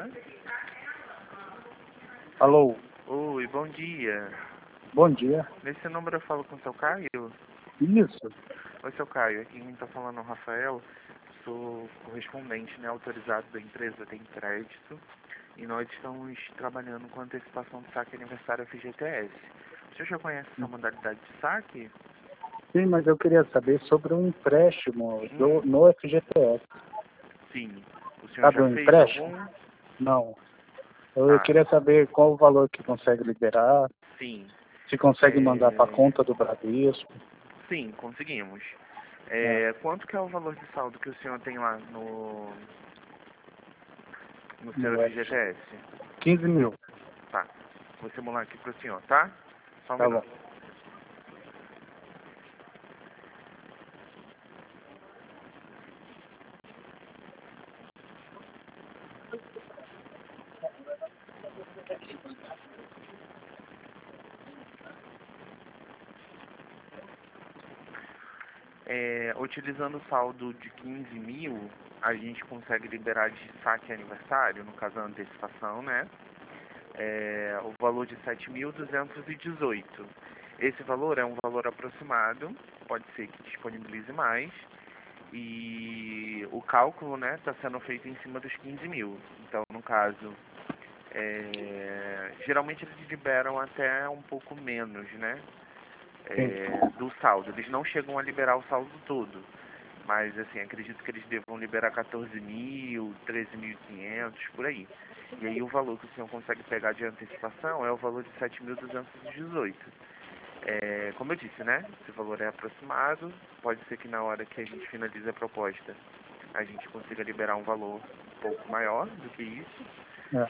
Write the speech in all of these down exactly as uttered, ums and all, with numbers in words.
dia. Alô, Oi, bom dia. bom dia. Nesse número eu falo com o seu Caio? Isso, Oi, seu Caio. Aqui quem está falando é o Rafael. Sou correspondente, né, autorizado da empresa Tem Crédito. E nós estamos trabalhando com antecipação de saque aniversário F G T S. O senhor já conhece essa modalidade de saque? sim, mas eu queria saber sobre um empréstimo do, Hum, no F G T S. sim. O senhor Sabe já um fez empréstimo? algum? Não. Eu Tá, queria saber qual o valor que consegue liberar, sim. se consegue mandar para a É... conta do Bradesco. Sim, conseguimos. É, É... Quanto que é o valor de saldo que o senhor tem lá no, no seu no F G T F G T S. S? quinze mil, Tá. Vou simular aqui pro senhor, tá? Só um tá bom. minuto. É, utilizando o saldo de quinze mil, a gente consegue liberar de saque aniversário, no caso a antecipação, né? É, o valor de sete mil duzentos e dezoito. Esse valor é um valor aproximado, pode ser que disponibilize mais. E o cálculo, né, está sendo feito em cima dos quinze mil. Então, no caso, é, geralmente eles liberam até um pouco menos, né? Sim, É, do saldo. Eles não chegam a liberar o saldo todo. Mas, assim, acredito que eles devam liberar quatorze mil, treze mil e quinhentos, por aí. E aí o valor que o senhor consegue pegar de antecipação é o valor de sete mil duzentos e dezoito. É, como eu disse, né? Esse valor é aproximado. Pode ser que na hora que a gente finalize a proposta, a gente consiga liberar um valor um pouco maior do que isso. é.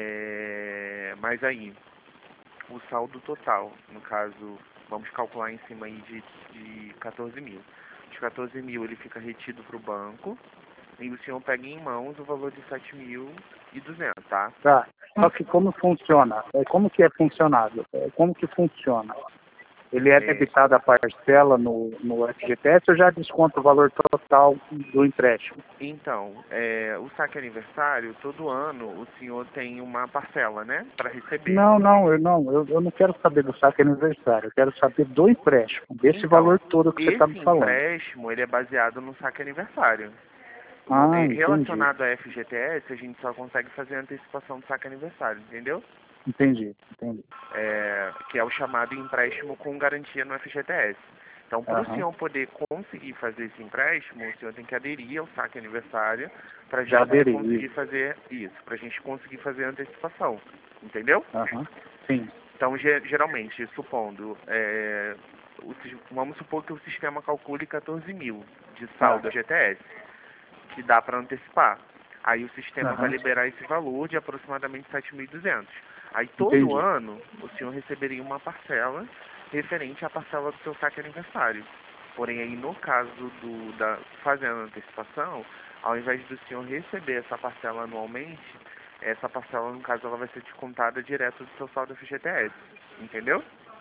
É, mas aí, o saldo total, no caso, vamos calcular em cima aí de, de quatorze mil. De quatorze mil ele fica retido para o banco e o senhor pega em mãos o valor de sete mil e duzentos, tá? Tá. Só que como funciona? É, como que é funcionado? É, como que funciona? Ele é É, debitado a parcela no, no F G T S ou já desconta o valor total do empréstimo? então, é, o saque aniversário, todo ano o senhor tem uma parcela, né, para receber. Não, não, eu não, eu, eu não quero saber do saque aniversário, eu quero saber do empréstimo, desse Então, valor todo que você está me esse falando. empréstimo, ele é baseado no saque aniversário. Vo- Ah, eh, entendi, Relacionado a F G T S, a gente só consegue fazer a antecipação do saque aniversário, entendeu? entendi, entendi. É, que é o chamado empréstimo com garantia no F G T S. Então, para o Aham. senhor poder conseguir fazer esse empréstimo, o senhor tem que aderir ao saque aniversário para a Já gente poder aderi. conseguir fazer isso, para a gente conseguir fazer a antecipação, entendeu? Aham. Sim. Então, ge- geralmente, supondo, é, o sis- vamos supor que o sistema calcule quatorze mil de Ah, saldo G T S, que dá para antecipar. Aí o sistema vai aham. liberar esse valor de aproximadamente sete mil e duzentos. Aí todo Entendi. ano o senhor receberia uma parcela referente à parcela do seu saque aniversário. Porém, aí no caso do, da fazendo a antecipação, ao invés do senhor receber essa parcela anualmente, essa parcela, no caso, ela vai ser descontada direto do seu saldo F G T S. Entendeu?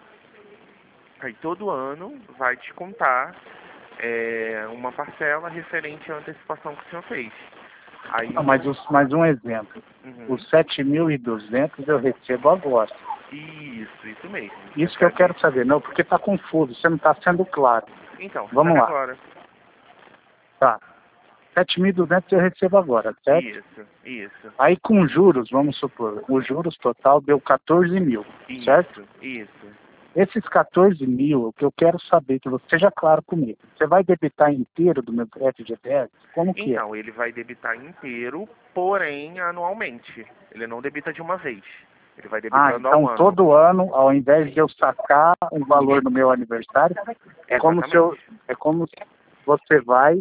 Aí todo ano vai descontar é, uma parcela referente à antecipação que o senhor fez. Aí Ah, no... mas os, mais um exemplo. Uhum. Os sete mil e duzentos eu recebo agora. Isso, isso mesmo. Isso que eu Recebe. quero saber, não, porque está confuso, você não está sendo claro. Então, Vamos recebe lá. agora. Tá. sete mil e duzentos eu recebo agora, certo? Isso, isso, Aí com juros, vamos supor, os juros total deu quatorze mil, certo? isso, isso. Esses quatorze mil, o que eu quero saber, que você seja claro comigo, você vai debitar inteiro do meu F G T S? Como que é? Então, ele vai debitar inteiro, porém anualmente. Ele não debita de uma vez. Ele vai Ah, debitando ao então ano. todo ano, ao invés de eu sacar um valor no meu aniversário, é como se eu, Exatamente. é como se você vai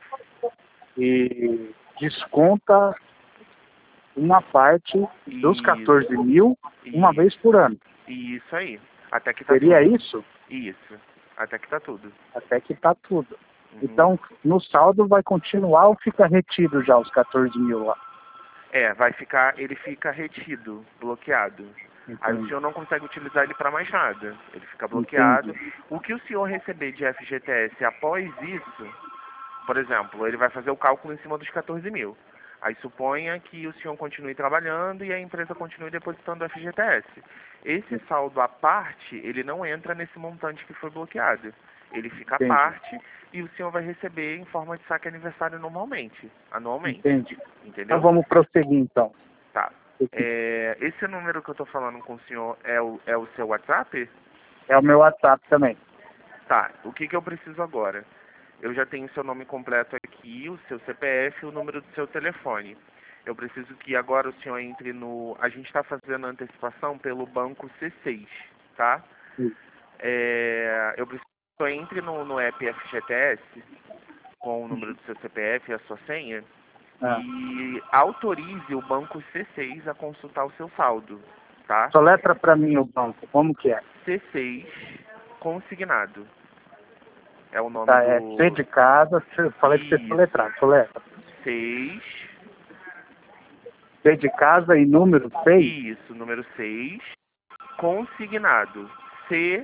e desconta uma parte dos Isso, quatorze mil uma vez isso, por ano. isso aí. Até que tá Seria tudo. isso? Isso. Até que tá tudo. Até que tá tudo. Uhum. Então, no saldo vai continuar ou fica retido já os quatorze mil lá? É, vai ficar, ele fica retido, bloqueado. Aí o Entendi. senhor não consegue utilizar ele para mais nada. Ele fica bloqueado. Entendi. O que o senhor receber de F G T S após isso, por exemplo, ele vai fazer o cálculo em cima dos quatorze mil. Aí suponha que o senhor continue trabalhando e a empresa continue depositando o F G T S. Esse saldo à parte, ele não entra nesse montante que foi bloqueado. Ele fica à Entendi. parte e o senhor vai receber em forma de saque aniversário normalmente, anualmente. Entendi. Entendeu? Então vamos prosseguir então. Tá. É, esse número que eu estou falando com o senhor é o, é o seu WhatsApp? É o meu WhatsApp também. Tá. O que, que eu preciso agora? Eu já tenho seu nome completo aqui, o seu C P F e o número do seu telefone. Eu preciso que agora o senhor entre no... A gente está fazendo a antecipação pelo banco C seis, tá? Sim. É, eu preciso que o senhor entre no, no app F G T S com o número do seu C P F e a sua senha Ah. e autorize o banco C seis a consultar o seu saldo, tá? Soletra para mim o banco, como que é? C seis consignado. É o nome Tá, do... é C de casa, eu falei que você Isso. soletrar, soletra. seis. C de casa e número seis? Isso, número seis. Consignado. C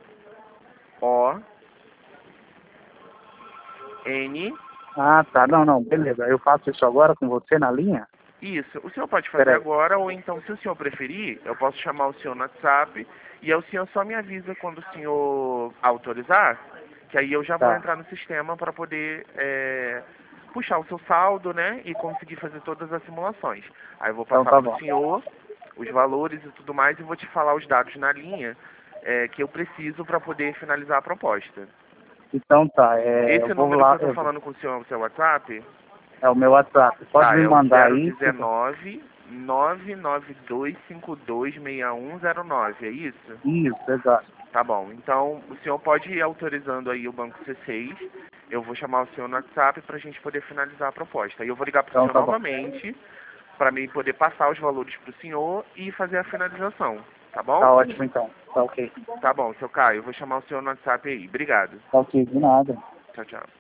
O N. Ah, tá, não, não, beleza. Eu faço isso agora com você na linha? Isso. O senhor pode fazer Peraí. agora, ou então, se o senhor preferir, eu posso chamar o senhor no WhatsApp e aí o senhor só me avisa quando o senhor autorizar, que aí eu já vou Tá. entrar no sistema para poder é, puxar o seu saldo, né, e conseguir fazer todas as simulações. Aí eu vou Então passar tá para o bom. senhor os valores e tudo mais e vou te falar os dados na linha é, que eu preciso para poder finalizar a proposta. Então tá, é, Esse eu vou número lá, que eu estou eu, falando com o senhor, o seu WhatsApp, é o meu WhatsApp. Pode tá, me é o mandar zero aí. dezenove, nove nove dois cinco dois seis um zero nove, é isso? Isso, exato. Tá bom, então o senhor pode ir autorizando aí o banco C seis, eu vou chamar o senhor no WhatsApp para a gente poder finalizar a proposta. Aí eu vou ligar para o Então senhor tá bom. novamente, para mim poder passar os valores para o senhor e fazer a finalização, tá bom? Tá ótimo então. Tá ok. Tá bom, seu Caio, eu vou chamar o senhor no WhatsApp aí. Obrigado. Tá ok, de nada. Tchau, tchau.